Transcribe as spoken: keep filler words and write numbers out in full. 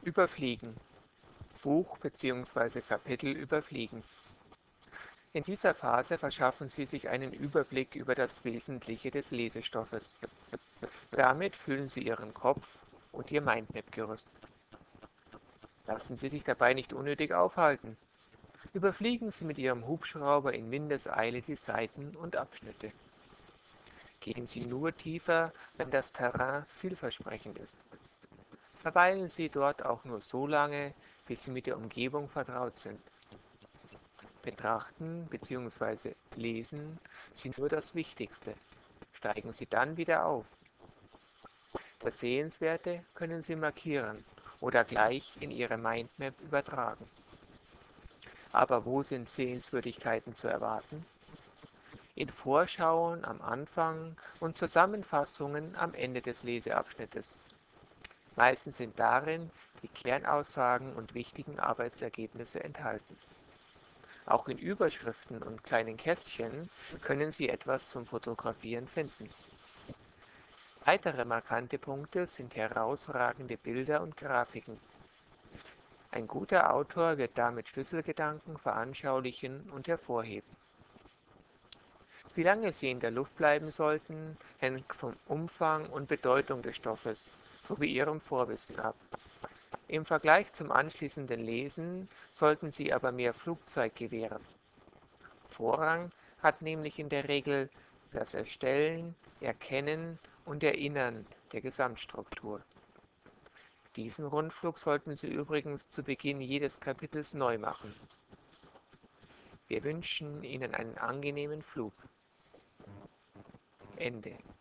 Überfliegen. Buch bzw. Kapitel überfliegen. In dieser Phase verschaffen Sie sich einen Überblick über das Wesentliche des Lesestoffes. Damit füllen Sie Ihren Kopf und Ihr Mindmap-Gerüst. Lassen Sie sich dabei nicht unnötig aufhalten. Überfliegen Sie mit Ihrem Hubschrauber in Windeseile die Seiten und Abschnitte. Gehen Sie nur tiefer, wenn das Terrain vielversprechend ist. Verweilen Sie dort auch nur so lange, bis Sie mit der Umgebung vertraut sind. Betrachten bzw. lesen Sie nur das Wichtigste. Steigen Sie dann wieder auf. Das Sehenswerte können Sie markieren oder gleich in Ihre Mindmap übertragen. Aber wo sind Sehenswürdigkeiten zu erwarten? In Vorschauen am Anfang und Zusammenfassungen am Ende des Leseabschnittes. Meistens sind darin die Kernaussagen und wichtigen Arbeitsergebnisse enthalten. Auch in Überschriften und kleinen Kästchen können Sie etwas zum Fotografieren finden. Weitere markante Punkte sind herausragende Bilder und Grafiken. Ein guter Autor wird damit Schlüsselgedanken veranschaulichen und hervorheben. Wie lange Sie in der Luft bleiben sollten, hängt vom Umfang und Bedeutung des Stoffes sowie Ihrem Vorwissen ab. Im Vergleich zum anschließenden Lesen sollten Sie aber mehr Flugzeit gewähren. Vorrang hat nämlich in der Regel das Erstellen, Erkennen und Erinnern der Gesamtstruktur. Diesen Rundflug sollten Sie übrigens zu Beginn jedes Kapitels neu machen. Wir wünschen Ihnen einen angenehmen Flug. Ende.